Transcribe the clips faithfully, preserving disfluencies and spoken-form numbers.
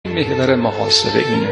محور محاسبه اینه.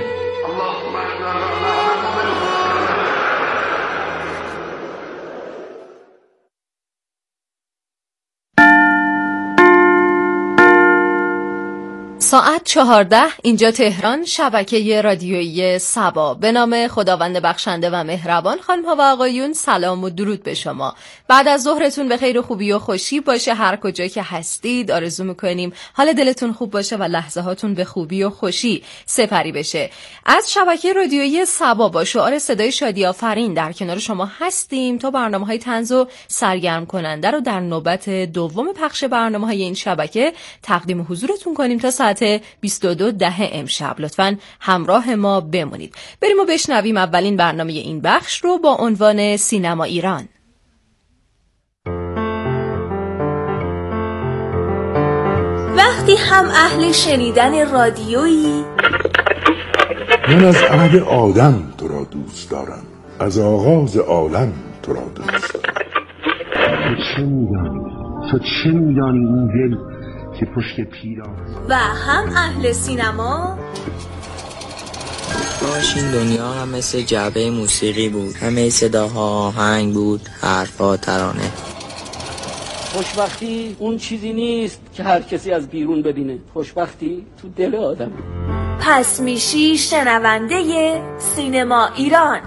ساعت چهارده، اینجا تهران، شبکه رادیویی سبا. به نام خداوند بخشنده و مهربان. خانم‌ها و آقایون، سلام و درود به شما. بعد از ظهرتون به خیر و خوبی و خوشی باشه هر کجا که هستید. آرزو میکنیم حال دلتون خوب باشه و لحظه هاتون به خوبی و خوشی سپری بشه. از شبکه رادیویی سبا با شعار صدای شادی آفرین در کنار شما هستیم تا برنامه‌های طنز و سرگرم کننده رو در نوبت دوم پخش برنامه‌های این شبکه تقدیم حضورتون کنیم تا ساعت بیست و دو ده امشب. لطفاً همراه ما بمونید. بریم و بشنویم اولین برنامه این بخش رو با عنوان سینما ایران. وقتی هم اهل شنیدن رادیویی، من از عهد آدم تو را دوست دارم، از آغاز عالم تو را دوست دارم. تو چه میدانی؟ تو چه میدانی این دل که پشت پیران و هم اهل سینما. باش این دنیا هم مثل جعبه موسیقی بود، همه صداها آهنگ بود، حرفا ترانه. خوشبختی اون چیزی نیست که هر کسی از بیرون ببینه، خوشبختی تو دل آدم. پس میشی شنونده سینما ایران.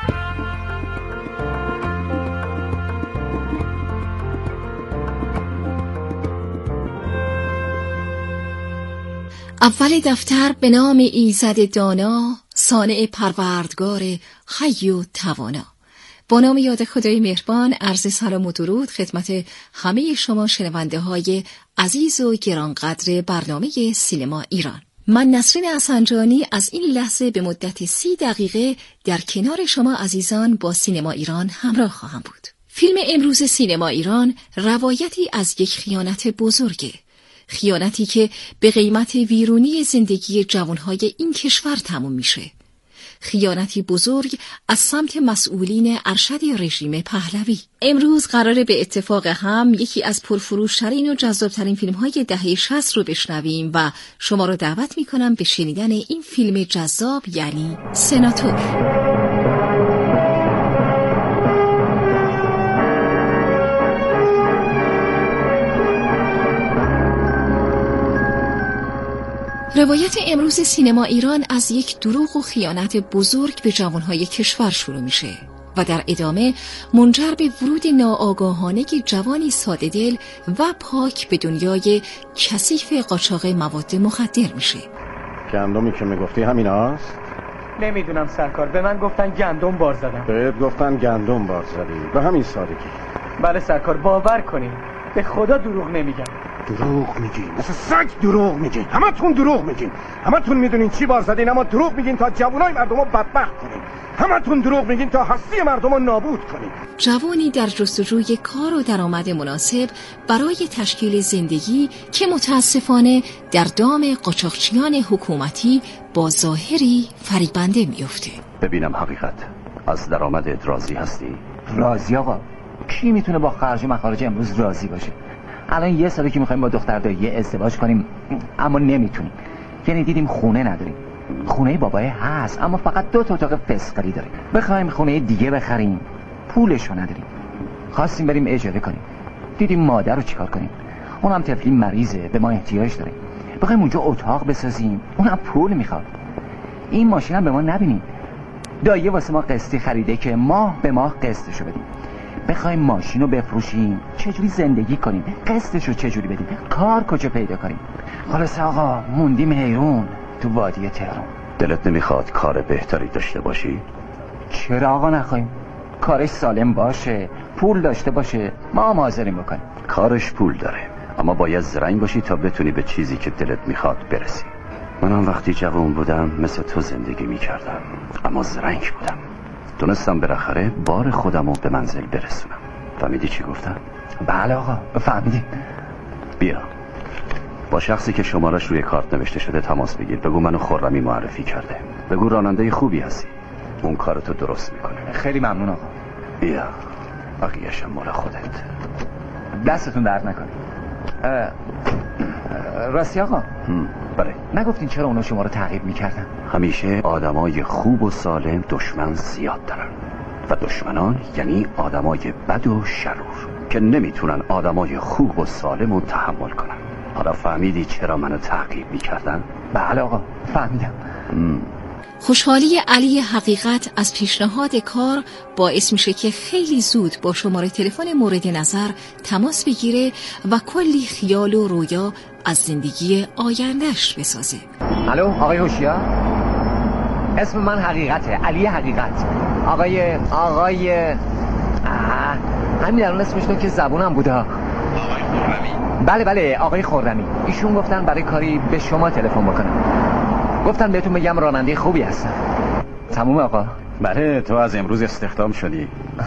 اول دفتر به نام ایزد دانا، صانع پروردگار حی و توانا. با نام یاد خدای مهربان عرض سلام و درود خدمت همه شما شنونده های عزیز و گرانقدر برنامه سینما ایران. من نسرین احسنجانی از این لحظه به مدت سی دقیقه در کنار شما عزیزان با سینما ایران همراه خواهم بود. فیلم امروز سینما ایران روایتی از یک خیانت بزرگه. خیانتی که به قیمت ویرونی زندگی جوانهای این کشور تموم میشه. خیانتی بزرگ از سمت مسئولین ارشد رژیم پهلوی. امروز قراره به اتفاق هم یکی از پرفروشترین و جذابترین فیلم‌های دهه شصت رو بشنویم و شما رو دعوت میکنم به شنیدن این فیلم جذاب، یعنی سناتور. روایت امروز سینما ایران از یک دروغ و خیانت بزرگ به جوانهای کشور شروع میشه و در ادامه منجر به ورود ناآگاهانه جوانی ساده‌دل و پاک به دنیای کثیف قاچاق مواد مخدر میشه. گندمی که میگفتی همین هست؟ نمیدونم سرکار، به من گفتن گندم بار زدم. بهت گفتن گندم بار زدی، به همین سادگی. بله سرکار، باور کنین به خدا دروغ نمیگم. دروغ میگین، مثل سگ دروغ میگین، همه تون دروغ میگین، همه تون میدونین چی بار زدین، اما دروغ میگین تا جوانای مردمو بدبخت کنین، همه تون دروغ میگین تا هستی مردمو نابود کنین. جوانی در جستجوی کار و درآمد مناسب برای تشکیل زندگی که متاسفانه در دام قاچاقچیان حکومتی با ظاهری فریبنده میفته. ببینم حقیقت از درآمدت راضی هستی؟ راضی آقا؟ کی میتونه با خرج مخارج امروز راضی باشه؟ الان یه سالی که میخوایم با دختر دایی ازدواج کنیم اما نمیتونیم. یعنی دیدیم خونه نداریم. خونه بابای هست اما فقط دو تا اتاق فسقلی داره. بخوایم خونه دیگه بخریم پولشو نداریم. خواستیم بریم اجاره کنیم، دیدیم مادر رو چیکار کنیم، اونم طفلی مریضه به ما احتیاج داره. بخوایم اونجا اتاق بسازیم اونم پول میخواد. این ماشین هم به ما نبینیم، دایی واسه ما قسطی خریده که ماه به ماه قسطشو بدیم. بخوایم ماشین رو بفروشیم چجوری زندگی کنیم، قسطش رو چجوری بدیم، کار کجا پیدا کنیم. خلاص آقا موندیم حیرون تو وادی تهران. دلت نمیخواد کار بهتری داشته باشی؟ چرا آقا نخوایم؟ کارش سالم باشه، پول داشته باشه، ما هم حاضریم بکنیم. کارش پول داره اما باید زرنگ باشی تا بتونی به چیزی که دلت میخواد برسی. منم وقتی جوان بودم مثل تو زندگی میکردم اما زرنگ بودم، دونستم بالاخره بار خودم رو به منزل برسونم. فهمیدی چی گفتم؟ بله آقا فهمیدیم. بیا با شخصی که شمارش روی کارت نوشته شده تماس بگیر، بگو منو خرمی معرفی کرده، بگو راننده خوبی هستی، اون کارتو درست میکنه. خیلی ممنون آقا. بیا بقیه‌ش مال خودت. دستتون درد نکنه. راستی آقا بله نگفتین چرا اونا شما رو تعقیب میکردن؟ همیشه آدمای خوب و سالم دشمن زیاد دارن و دشمنان یعنی آدمای بد و شرور که نمیتونن آدمای خوب و سالم رو تحمل کنن. حالا فهمیدی چرا منو تعقیب میکردن؟ بله آقا فهمیدم. خوشحالی علی حقیقت از پیشنهاد کار باعث میشه که خیلی زود با شماره تلفن مورد نظر تماس بگیره و کلی خیال و رویا از زندگی آیندهش بسازه. الو آقای هوشیار، اسم من حقیقته، علی حقیقت. آقای آقای همین الان اسمش تو که زبونم بوده. آقای خرمی؟ بله بله آقای خرمی. ایشون گفتن برای کاری به شما تلفن بکنم. گفتن بهتون بگم راننده خوبی هستم. تموم آقا؟ بله تو از امروز استخدام شدی.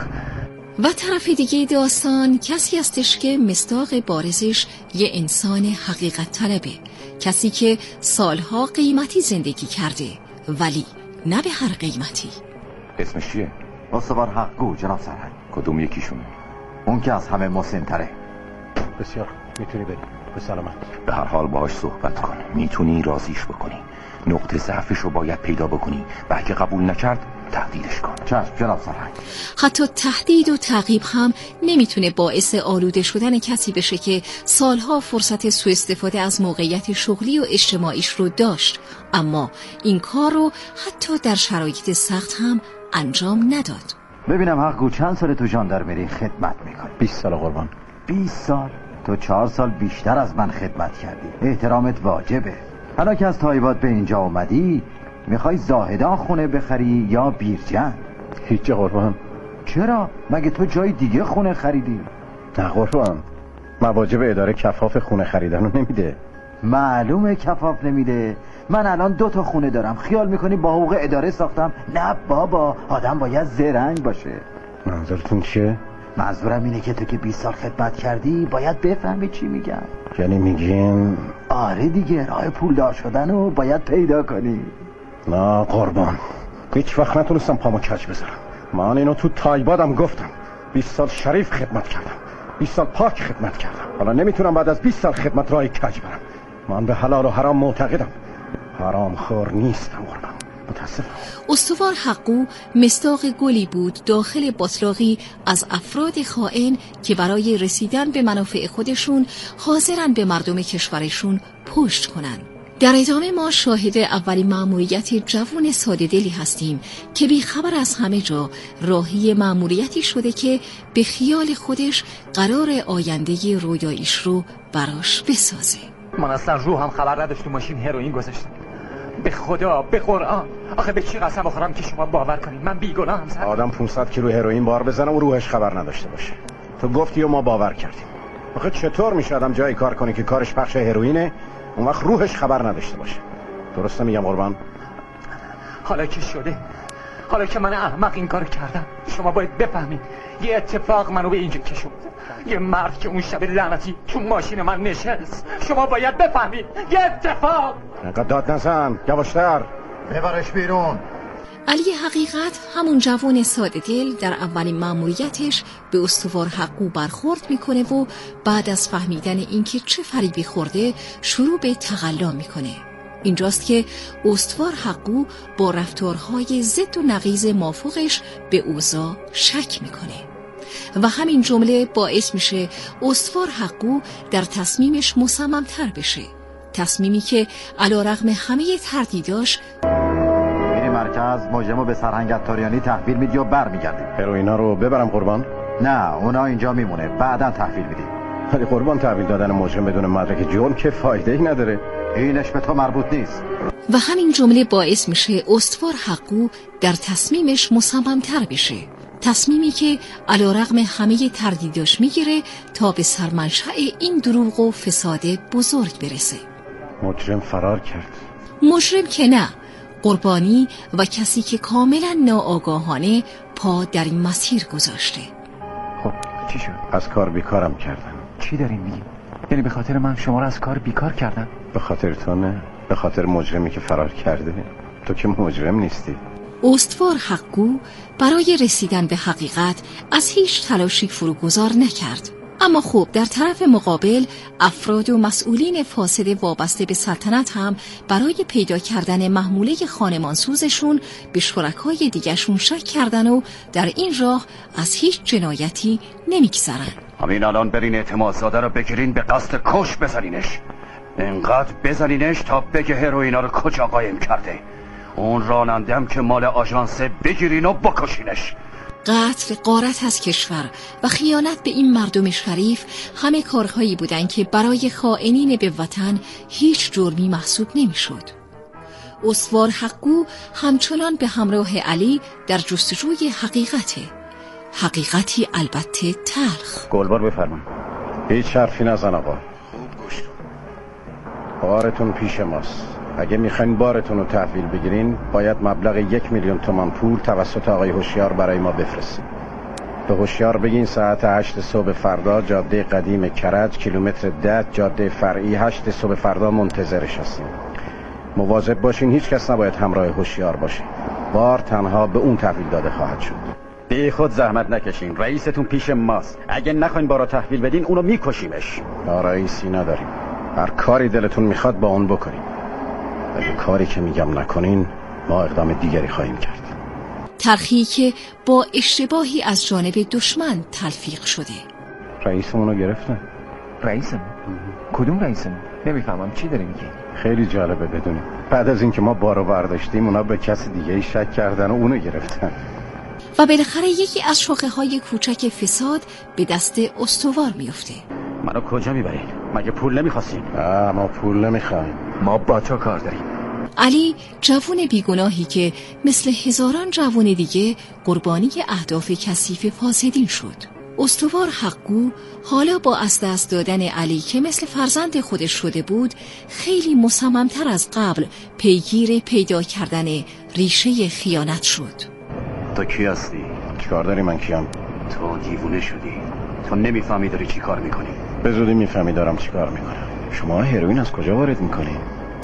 و طرف دیگه داستان کسی هستش که مصداق بارزش یه انسان حقیقت طلبه، کسی که سالها قیمتی زندگی کرده ولی نه به هر قیمتی. اسمش چیه؟ استوار حقگو جناب سرهنگ. کدوم یکیشونه؟ اون که از همه مسن‌تره. بسیار میتونی بری به سلامت. به هر حال باهاش صحبت کن، میتونی راضیش بکنی، نقطه ضعفش رو باید پیدا بکنی و اگه قبول نکرد تهدیدش کن. چشم جناب سرهنگ. حتی تهدید و تعقیب هم نمیتونه باعث آلوده شدن کسی بشه که سالها فرصت سوء استفاده از موقعیت شغلی و اجتماعیش رو داشت، اما این کار رو حتی در شرایط سخت هم انجام نداد. ببینم حقگو چند سال تو ژاندارمری خدمت میکنی؟ بیست سال قربان. بیست سال؟ تو چهار سال بیشتر از من خدمت کردی. احترامت واجبه. حالا که از تایبات به اینجا اومدی میخوای زاهدان خونه بخری یا بیرجند؟ هیچ قربان. چرا؟ مگه تو جای دیگه خونه خریدی؟ نه قربان، مواجب اداره کفاف خونه خریدن رو نمیده. معلومه کفاف نمیده. من الان دو تا خونه دارم، خیال میکنی با حقوق اداره ساختم؟ نه بابا، آدم باید زرنگ باشه. منظورتون چیه؟ منظورم اینه که تو که بیست سال خدمت کردی باید بفهمی چی میگم. یعنی میگین؟ آره دیگه، راه پولدار شدن رو باید پیدا کنی. نه قربان، هیچ وقت نتونستم پامو کج بذارم. من اینو تو تایبادم گفتم. بیست سال شریف خدمت کردم، بیست سال پاک خدمت کردم. حالا نمیتونم بعد از بیست سال خدمت راه کج برم. من به حلال و حرام معتقدم، حرام خور نیستم قربان. متاسفم. استوار حقگو مصداق گلی بود داخل باتلاقی از افراد خائن که برای رسیدن به منافع خودشون حاضرن به مردم کشورشون پشت کنن. در ادامه ما شاهد اولین مأموریت جوان ساده دلی هستیم که بی خبر از همه جا راهی مأموریتی شده که به خیال خودش قرار آینده رویاییش رو براش بسازه. من اصلا روحم خبر نداشت تو ماشین هروئین گذاشتم. به خدا، به قرآن، آخه به چی قسم بخورم که شما باور کنید من بیگناهم؟ سر آدم پانصد کیلو هروئین بار بزنه و روحش خبر نداشته باشه. تو گفتی و ما باور کردیم. آخه چطور میشه آدم جایی کار کنه که کارش پخش هروئینه اون وقت روحش خبر نداشته باشه؟ درسته میگم قربان؟ حالا که شده، حالا که من احمق این کارو کردم، شما باید بفهمید یه اتفاق منو به اینجا کشوند. یه مرد که اون شب لعنتی تو ماشین من نشست، شما باید بفهمید یه اتفاق. انقدر داد نزن، یواشتر. ببرش بیرون. علی حقیقت همون جوان ساده دل در اولین مأموریتش به استوار حقگو برخورد میکنه و بعد از فهمیدن اینکه چه فریبی خورده شروع به تقلا میکنه. اینجاست که استوار حقگو با رفتارهای ضد و نقیض مافوقش به اوضاع شک میکنه و همین جمله باعث میشه استوار حقگو در تصمیمش مصمم‌تر بشه، تصمیمی که علیرغم همه تردیداش میری مرکز مجرمو به سرهنگ عطاریانی تحویل میدی و برمیگردی. هروئینا رو ببرم قربان؟ نه اونا اینجا میمونه، بعدا تحویل میدی. ولی قربان تحویل دادن مجرم بدون مدرک جرم که فایده‌ای نداره. اینش به تو مربوط نیست. و همین جمله باعث میشه استوار حقگو در تصمیمش مصمم‌تر بشه، تصمیمی که علیرغم همه تردیداش میگیره تا به سرمنشأ این دروغ و فساد بزرگ برسه. مجرم فرار کرد. مجرم که نه، قربانی و کسی که کاملا ناآگاهانه پا در این مسیر گذاشته. خب چی شد؟ از کار بیکارم کردن. چی دارین میگی؟ یعنی به خاطر من شما رو از کار بیکار کردن؟ به خاطر تو نه، به خاطر مجرمی که فرار کرده. تو که مجرم نیستی. استوار حقگو برای رسیدن به حقیقت از هیچ تلاشی فروگذار نکرد، اما خوب در طرف مقابل افراد و مسئولین فاسد وابسته به سلطنت هم برای پیدا کردن محموله خانمانسوزشون به شرکای دیگرشون شک کردن و در این راه از هیچ جنایتی نمیگذرن. همین الان برین اعتمادزاده رو بگیرین به قصد کش بزنینش، انقدر بزنینش تا بگه هروئینا رو کجا قایم کرده. اون رانندم که مال آژانسه، بگیرین و بکشینش. قتل، غارت از کشور و خیانت به این مردم شریف همه کارهایی بودند که برای خائنین به وطن هیچ جرمی محسوب نمیشد. استوار حقو همچنان به همراه علی در جستجوی حقیقته، حقیقتی البته تلخ. گلبار بفرمان. هیچ حرفی نزن آقا. خوب گوش کن. بارتون پیش ماست. اگه میخواین بارتون رو تحویل بگیرین باید مبلغ یک میلیون تومان پول توسط آقای هوشیار برای ما بفرستین. به هوشیار بگین ساعت هشت صبح فردا جاده قدیم کرج کیلومتر ده جاده فرعی هشت صبح فردا منتظرش هستیم. مواظب باشین هیچ کس نباید همراه هوشیار باشه. بار تنها به اون تحویل داده خواهد شد. بی خود زحمت نکشین، رئیستون پیش ماست. اگه نخواین بارو تحویل بدین اونو میکشیمش. لا رئیسی نداریم. هر کاری دلتون میخواد با اون بکنین. اگه کاری که میگم نکنین ما اقدام دیگری خواهیم کرد. ترخی که با اشتباهی از جانب دشمن تلفیق شده. رئیسمون رو گرفتن. رئیسم؟ کدوم رئیسم؟ نمیفهمم چی داری میگی؟ خیلی جالبه بدونیم بعد از اینکه ما بارو برداشتیم اونا به کسی دیگه شک کردن و اونو گرفتن. و بالاخره یکی از شاخه های کوچک فساد به دست استوار میفته. منو کجا میبرین؟ مگه پول نمیخواستین؟ نه ما پول نمیخوایم، ما با تو کار داریم. علی جوون بیگناهی که مثل هزاران جوون دیگه قربانی اهداف کثیف فاسدین شد. استوار حقو حالا با از دست دادن علی که مثل فرزند خودش شده بود خیلی مصممتر از قبل پیگیر پیدا کردن ریشه خیانت شد. تو کی هستی؟ چیکار داری؟ من کیم؟ تو دیوونه شدی. تو نمیفهمی داری چی کار میکنی. به زودی میفهمی دارم چی کار میکنم. شما هروئین از کجا وارد میکنی؟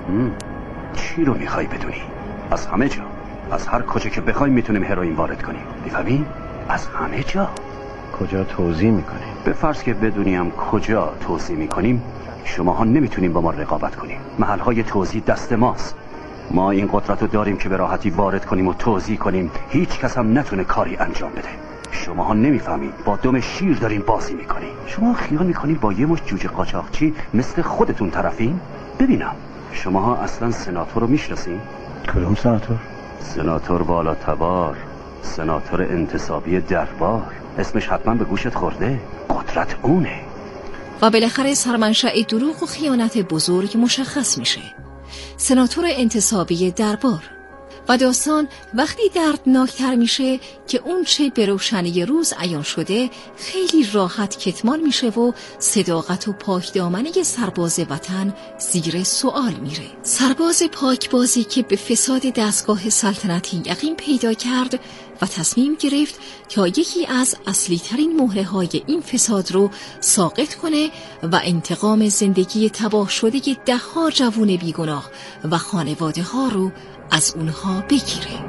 چی رو میخوای بدونی؟ از همه جا. از هر کجا که بخوایم میتونیم هروئین وارد کنیم. میفهمی؟ از همه جا. کجا توضیح میکنیم؟ به فرض که بدونیم کجا توضیح میکنیم، شماها نمیتونیم با ما رقابت کنیم. محلهای توضیح دست ماست. ما این قدرت رو داریم که به راحتی وارد کنیم و توضیح کنیم، هیچ کس هم نتونه کاری انجام بده. شماها نمیفهمید با دم شیر دارین بازی میکنین. شما خیال میکنین با یه مش جوجه قاچاقچی مثل خودتون طرفین؟ ببینم شماها اصلا سناتور رو میشناسین؟ کدوم سناتور؟ سناتور بالا تبار، سناتور انتصابی دربار. اسمش حتما به گوشت خورده. قدرت اونه. و بالاخره سرمنشأ دروغ و خیانت بزرگ مشخص میشه. سناتور انتصابی دربار. و داستان وقتی دردناکتر میشه که اون چه به روشنی روز عیان شده خیلی راحت کتمان میشه و صداقت و پاکدامنی سرباز وطن زیر سوال میره. سرباز پاکبازی که به فساد دستگاه سلطنتی یقین پیدا کرد و تصمیم گرفت تا یکی از اصلی ترین مهره های این فساد رو ساقط کنه و انتقام زندگی تباه شده ده ها جوون بیگناه و خانواده ها رو از اونها بگیره.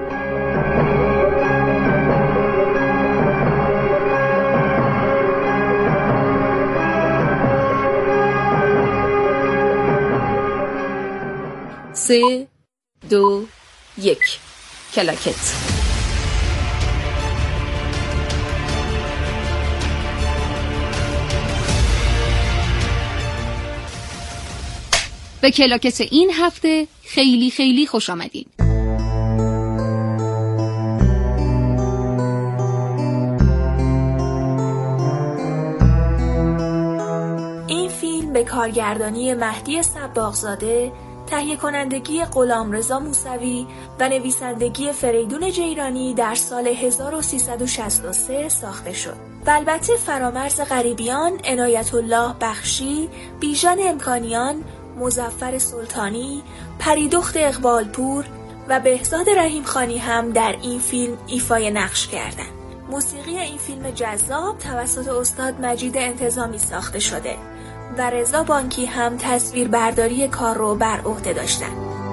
سه دو یک کلاکت. به کلاکت این هفته خیلی خیلی خوش آمدین. این فیلم به کارگردانی مهدی صباغزاده، تهیه کنندگی غلامرضا موسوی و نویسندگی فریدون جیرانی در سال هزار و سیصد و شصت و سه ساخته شد. و البته فرامرز غریبیان، عنایت الله بخشی، بیژن امکانیان، مظفر سلطانی، پریدخت اقبالپور و بهزاد رحیم خانی هم در این فیلم ایفای نقش کردند. موسیقی این فیلم جذاب توسط استاد مجید انتظامی ساخته شده و رضا بانکی هم تصویربرداری کار رو بر عهده داشتند.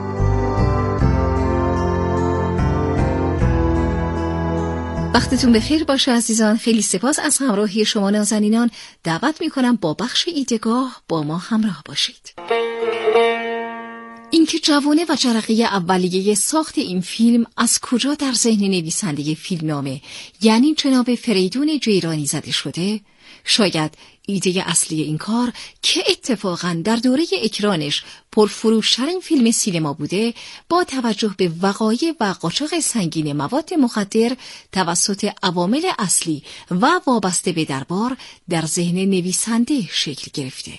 وقتتون بخیر باشه عزیزان. خیلی سپاس از همراهی شما نازنینان. دعوت میکنم با بخش ایدهگاه با ما همراه باشید. اینکه جوانه و جرقه اولیه ساخت این فیلم از کجا در ذهن نویسنده فیلمنامه یعنی جناب فریدون جیرانی زده شده؟ شاید ایده اصلی این کار که اتفاقاً در دوره اکرانش پرفروش‌ترین فیلم سینما بوده، با توجه به وقایع و قاچاق سنگین مواد مخدر توسط عوامل اصلی و وابسته به دربار در ذهن نویسنده شکل گرفته.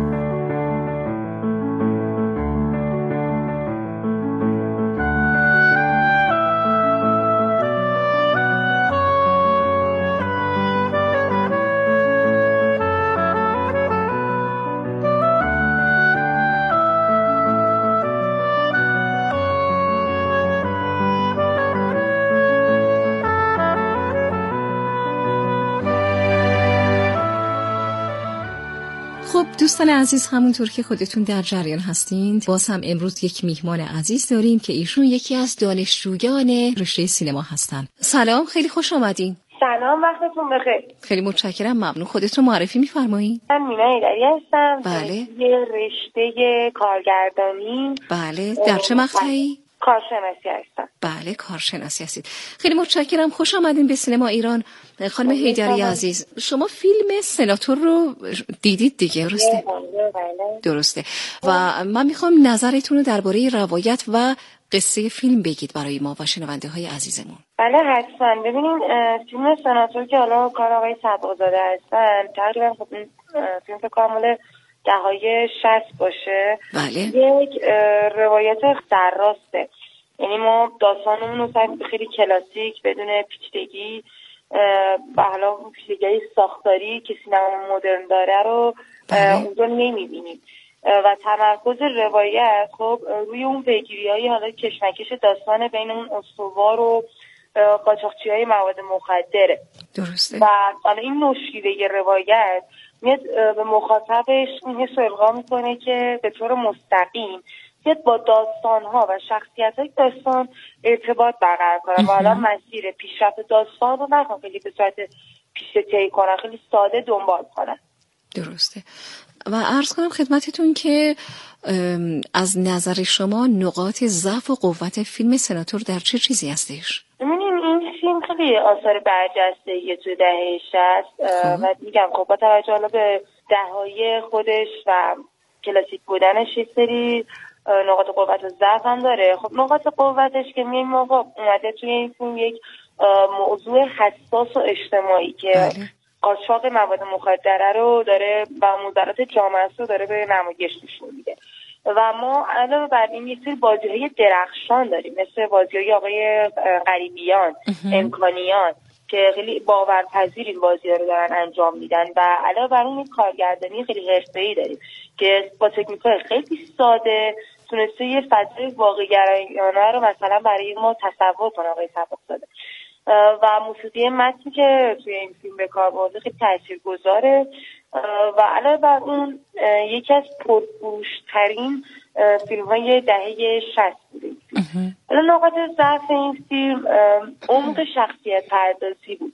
دوستان عزیز، همونطور که خودتون در جریان هستین، باز هم امروز یک میهمان عزیز داریم که ایشون یکی از دانشجویان رشته سینما هستن. سلام، خیلی خوش آمدین. سلام، وقتتون بخیر. خیلی متشکرم، ممنون. خودتون معرفی می‌فرمایید؟ من مینا ایدری هستم. بله. یه رشته کارگردانی. بله، در چه مقطعی؟ کارشناسی هستم. بله، کارشناسی هستید. خیلی متشکرم، خوش آمدین به سینما ایران. خانم حیدری عزیز، شما فیلم سناتور رو دیدید دیگه، درسته؟ بله. درسته. و من میخوام نظرتون رو درباره روایت و قصه فیلم بگید برای ما و شنونده های عزیزمون. بله حتما. ببینین فیلم سناتور که حالا کار آقای صدق‌زاده هستن، تقریبا خب این فیلم فکر کنم مال دهه‌های شصت باشه. بله. یک روایت سرراسته، یعنی ما داستانمون رو خیلی کلاسیک بدون پیچیدگی و حالا پیچیدگی ساختاری که سینما مدرن داره رو اونجا نمیبینیم و تمرکز روایت خب روی اون پیگیری‌های حالا کشمکش داستان بین اون استوار و قاچاقچی‌های مواد مخدره. درسته. و حالا این نوشیده روایت میاد به مخاطبش این حس رو القا میکنه که به طور مستقیم بیاد با داستان‌ها و شخصیت‌های داستان ارتباط برقرار کنه و حالا مسیر پیشرفت داستان رو نخواه خیلی به صورت پیش طی کنن، خیلی ساده دنبال کنن. درسته. و عرض کنم خدمتتون که از نظر شما نقاط ضعف و قوت فیلم سناتور در چه چیزی هستش؟ ببینیم این فیلم خیلی آثار برجسته‌ای توی دهه شصت و میگم خب با توجه حالا به دهه‌های خودش و کلاسیک بودنش یه سری نقاط قوت و ضعف هم داره. خب نقاط قوتش که میگیم آقا اومده توی این فیلم یک موضوع حساس و اجتماعی که قاچاق مواد مخدره رو داره و مضرات جامعه رو داره به نمایش نشون میده و ما علاوه بر این یه سری بازی‌های درخشان داریم مثل بازی‌های آقای غریبیان، امکانیان که خیلی باورپذیر این بازی‌ها رو دارن انجام میدن و علاوه بر اون کارگردانی خیلی حرفه‌ای داریم که با تکنیک‌های خیلی ساده تونسته یه فضای واقع‌گرایانه رو مثلا برای ما تصور کنه آقای صدق‌زاده و موسیقی متنی که توی این فیلم به کار برده خیلی تاثیرگذاره و علاوه بر اون یکی از پرفروش‌ترین فیلم‌های دهه شصت بوده. حالا نقاط ضعف این فیلم عمق شخصیت پردازی بود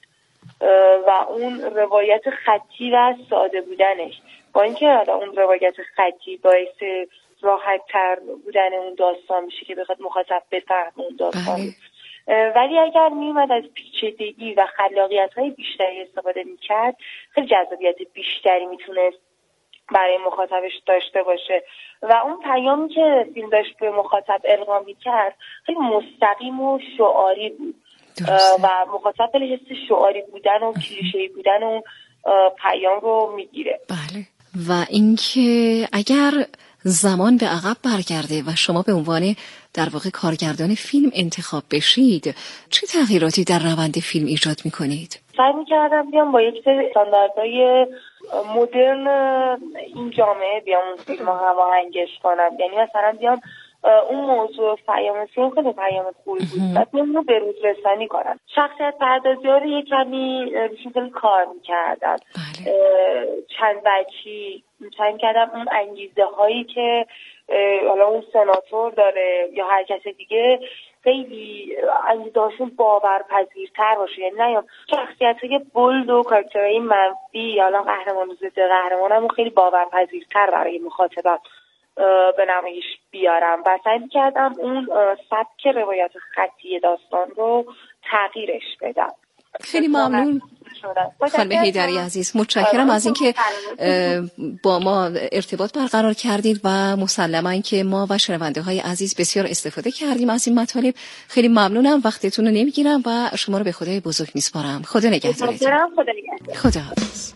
و اون روایت خطی و ساده بودنش، با اینکه حالا اون روایت خطی باعث راحت‌تر بودن اون داستان میشه که بخواد مخاطب بفهمه اون داستان، ولی اگر میومد از پیچیدگی و خلاقیت‌های بیشتری استفاده میکرد خیلی جذابیت بیشتری میتونست برای مخاطبش داشته باشه و اون پیامی که فیلم داشت به مخاطب القا میکرد خیلی مستقیم و شعاری بود. درسته. و مخاطب خیلی حس شعاری بودن و کلیشه‌ای بودن اون پیام رو میگیره. بله. و اینکه اگر زمان به عقب برگرده و شما به عنوان در واقع کارگردان فیلم انتخاب بشید، چه تغییراتی در روند فیلم ایجاد میکنید؟ سعی میکردم بیام با یک سری استانداردهای مدرن این جامعه بیام اون فیلم رو هماهنگش کنم، یعنی مثلا بیام اون موضوع پیام فیلم خیلی پیام خوبی بود و بیام رو به روز رسانی کنم. شخصیت پردازی ها رو یک کمی روشون خیلی کار میکردم. بله. چند بچی سعی میکردم اون انگیزه هایی که حالا اون سناتور داره یا هر کس دیگه خیلی اندازه‌شون باورپذیرتر باشه، یعنی نیام شخصیت‌های بولد و کاراکترهای منفی حالا قهرمان و ضد قهرمانم خیلی باورپذیرتر برای مخاطبم به نمایش بیارم و سعی کردم اون سبک روایت خطی داستان رو تغییرش بدم. خیلی ممنون خانم حیدری عزیز، متشکرم از اینکه با ما ارتباط برقرار کردید و مسلماً که ما و شنونده های عزیز بسیار استفاده کردیم از این مطالب. خیلی ممنونم، وقتتون رو نمیگیرم و شما رو به خدای بزرگ میسپارم. خدا نگهدارتون. خدا نگهدار. خدا حافظ.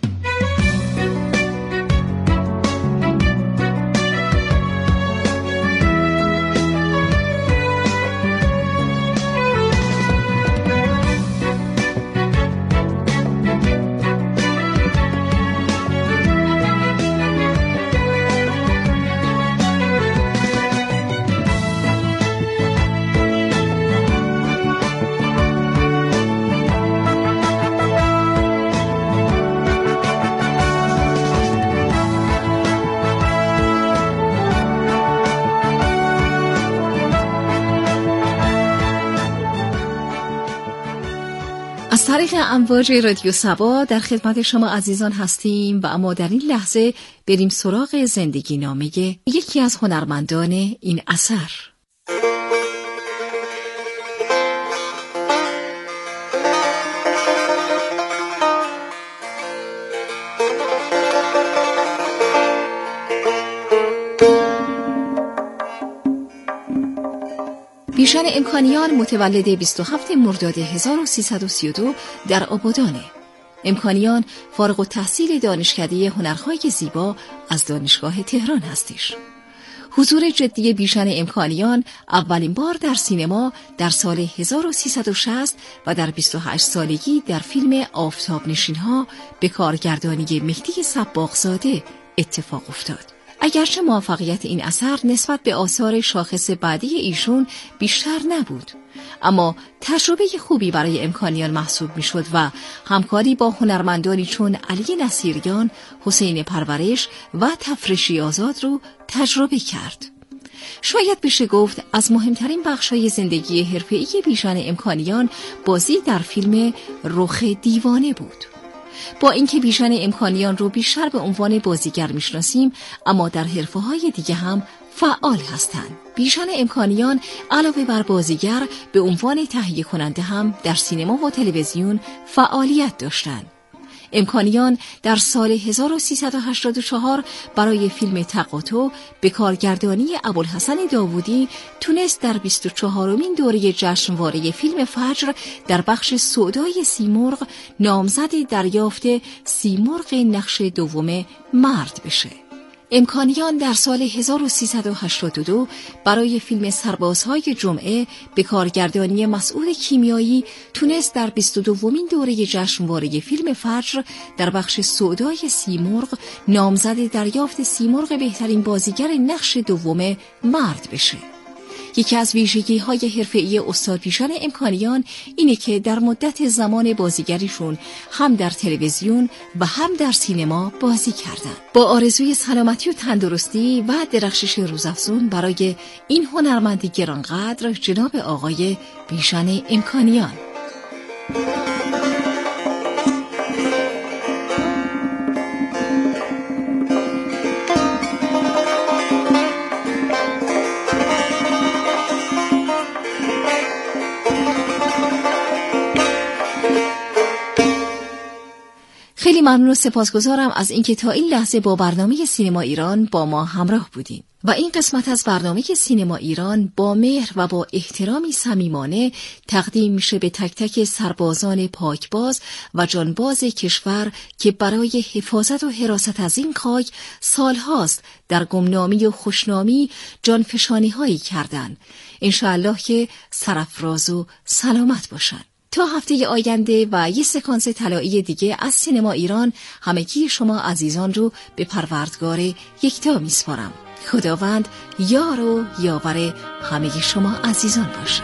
از طریق امواج رادیو صبا در خدمت شما عزیزان هستیم و اما در این لحظه بریم سراغ زندگی نامه یکی از هنرمندان این اثر. بیژن امکانیان متولد بیست و هفتم مرداد هزار و سیصد و سی و دو در آبادانه. امکانیان فارغ التحصیل دانشکده هنرهای زیبا از دانشگاه تهران هستش. حضور جدی بیژن امکانیان اولین بار در سینما در سال هزار و سیصد و شصت و در بیست و هشت سالگی در فیلم آفتاب نشین‌ها به کارگردانی مهدی صباغزاده اتفاق افتاد. اگرچه موفقیت این اثر نسبت به آثار شاخص بعدی ایشون بیشتر نبود، اما تجربه خوبی برای امکانیان محسوب میشد و همکاری با هنرمندانی چون علی نصیریان، حسین پرورش و تفرشی آزاد رو تجربه کرد. شاید بشه گفت از مهمترین بخشای زندگی حرفه‌ای بیژن امکانیان بازی در فیلم رخ دیوانه بود. با اینکه بیژن امکانیان رو بیشتر به عنوان بازیگر میشناسیم، اما در حرفه‌های دیگه هم فعال هستند. بیژن امکانیان علاوه بر بازیگر به عنوان تهیه کننده هم در سینما و تلویزیون فعالیت داشتند. امکانیان در سال هزار و سیصد و هشتاد و چهار برای فیلم تقاطع به کارگردانی ابوالحسن داوودی تونست در بیست و چهارمین دوره جشنواره فیلم فجر در بخش سودای سیمرغ نامزد دریافت سیمرغ نقش دوم مرد بشه. امکانیان در سال هزار و سیصد و هشتاد و دو برای فیلم سربازهای جمعه به کارگردانی مسعود کیمیایی تونست در بیست و دومین دوره جشنواره فیلم فجر در بخش سودای سیمرغ نامزد دریافت سیمرغ بهترین بازیگر نقش دوم مرد بشه. یکی از ویژگی‌های حرفه‌ای استاد بیژن امکانیان اینه که در مدت زمان بازیگریشون هم در تلویزیون و هم در سینما بازی کردند. با آرزوی سلامتی و تندرستی و درخشش روزافزون برای این هنرمندی گرانقدر جناب آقای بیژن امکانیان. خیلی ممنون و سپاسگزارم از اینکه تا این لحظه با برنامه سینما ایران با ما همراه بودین و این قسمت از برنامه سینما ایران با مهر و با احترامی صمیمانه تقدیم میشه به تک تک سربازان پاکباز و جانباز کشور که برای حفاظت و حراست از این خاک سالهاست در گمنامی و خوشنامی جانفشانی هایی کردن. انشاءالله که سرافراز و سلامت باشن. تا هفته آینده و یه سکانس طلایی دیگه از سینما ایران همگی شما عزیزان رو به پروردگار یکتا میسپارم. خداوند یار و یاور همگی شما عزیزان باشه.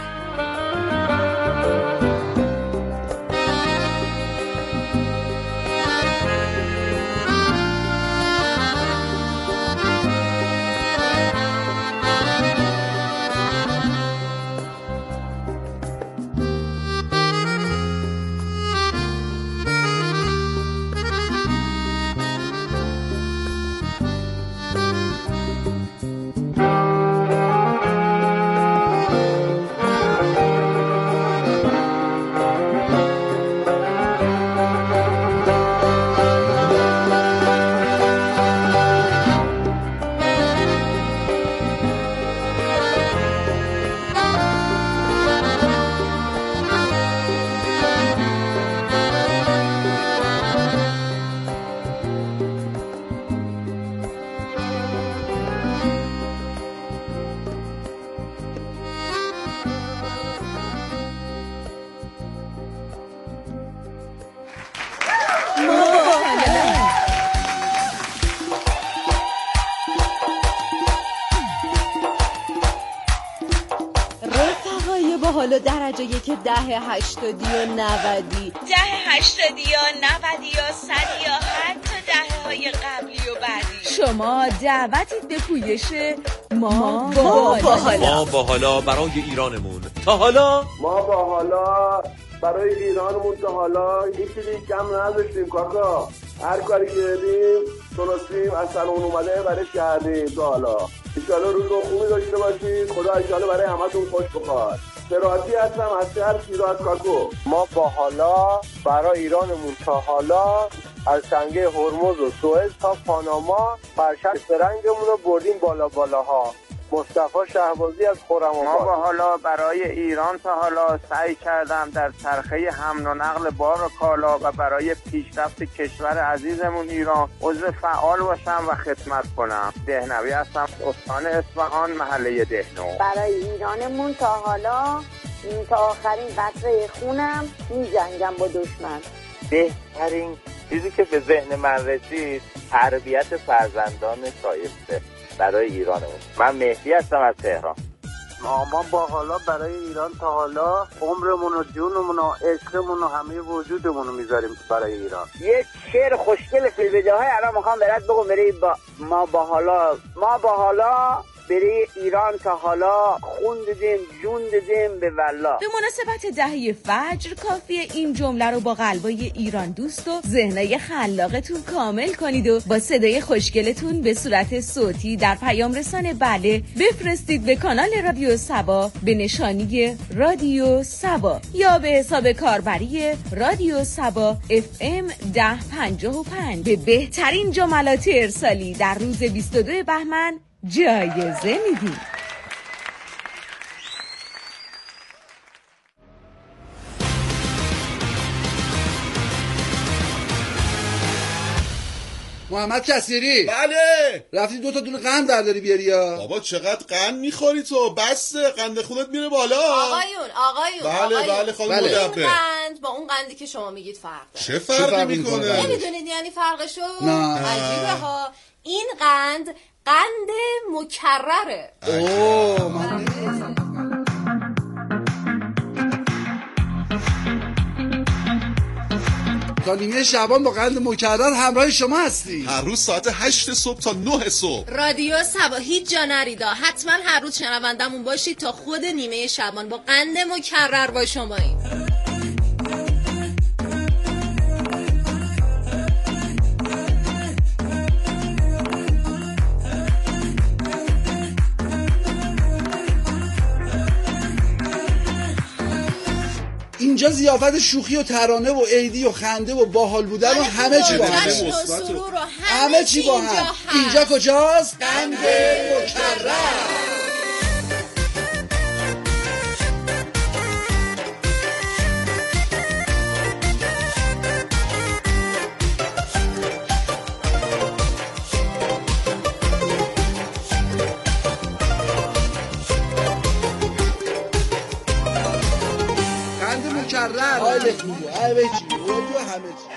با حالا درجه یک ده هشتادی و نودی ده هشتادی یا نودی یا صدی یا حتی دهه های قبلی و بعدی. شما دعوتید به پویش ما با حالا. ما با حالا برای ایرانمون تا حالا. ما با حالا برای ایرانمون تا حالا هیچ چیزی کم نداشتیم کاکا. هر کاری کردیم تونستیم اصلا اون اومده برای کردیم تا حالا. انشالله روز خوبی داشته باشید. خدا انشالله برای همتون خوش بخواد. سراحتی هستم از شهر شیراز کاکو. ما با حالا برای ایرانمون تا حالا از تنگه هرمز و سوئد تا پاناما پرچم سرنگمون رو بردیم بالا بالاها. مصطفی شهبازی از خرم‌آباد. ما با حالا برای ایران تا حالا سعی کردم در چرخه حمل و نقل بار و کالا و برای پیشرفت کشور عزیزمون ایران عضو فعال باشم و خدمت کنم. دهنوی هستم، استان اصفهان، محله دهنو. برای ایرانمون تا حالا تا آخرین قطره خونم می‌جنگم با دشمن. بهترین چیزی که به ذهن من رسید تربیت فرزندان شایسته برای ایرانمون. من مهدی هستم از تهران. ما با حالا برای ایران تا حالا عمرمون و جونمون و عشقمون و همه وجودمون رو میذاریم برای ایران. یه شعر خوشگل فیل به جاهای الان میخوام برات بگم. برای با ما با حالا ما با حالا برای ایران تا حالا خون دادیم جون دادیم به والله. به مناسبت دهه فجر کافیه این جمله رو با قلبای ایران دوست و ذهنای خلاقتون کامل کنید و با صدای خوشگلتون به صورت صوتی در پیام رسان بله بفرستید به کانال رادیو سبا به نشانی رادیو سبا یا به حساب کاربری رادیو سبا اف ام ده پنجاه و پنج. به بهترین جملات ارسالی در روز بیست و دوم بهمن جایزه میدیم. محمد کثیری. بله. رفتی دو تا دونه قند برداری بیاری یا؟ بابا چقدر قند میخوری تو؟ بسه قند خونت میره بالا. آقایون آقایون بله آقایون. بله خانم بله. مدبر. این قند با اون قندی که شما میگید فرق داره. چه فرقی فرق میکنه؟ نمیدونید یعنی فرقشو؟ نه. عجیبه ها. این قند قند مکرره. اوه من تا نیمه شعبان با قند مکرر همراه شما هستی. هر روز ساعت هشت صبح تا نه صبح. رادیو سبا هیچ جا نریدا. حتما هر روز شنوندمون باشید تا خود نیمه شعبان با قند مکرر با شماییم. اینجا ضیافت شوخی و ترانه و عیدی و خنده و باحال بودن و همه چی با هم. همه چی با هم. اینجا کجاست؟ قند مکرر. مکرر آله خوبه همه چی رادیو همه چی.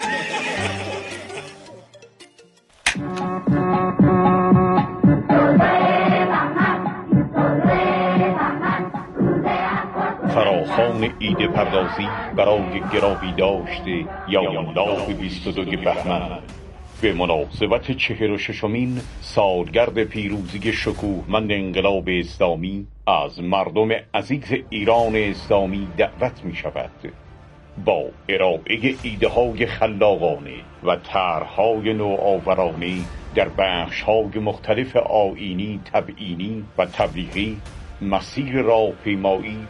فراخوان ایده پردازی برای گرامی داشته یا لاغ بیست و دو بهمن به مناسبت چهل و ششمین سالگرد پیروزی شکوهمند انقلاب اسلامی از مردم عزیز ایران اسلامی دعوت می شود با ارائه ایده های خلاقانه و طرح‌های نوآورانه در بخش‌های مختلف آیینی، تبیینی و تبلیغی مسیر راهپیمایی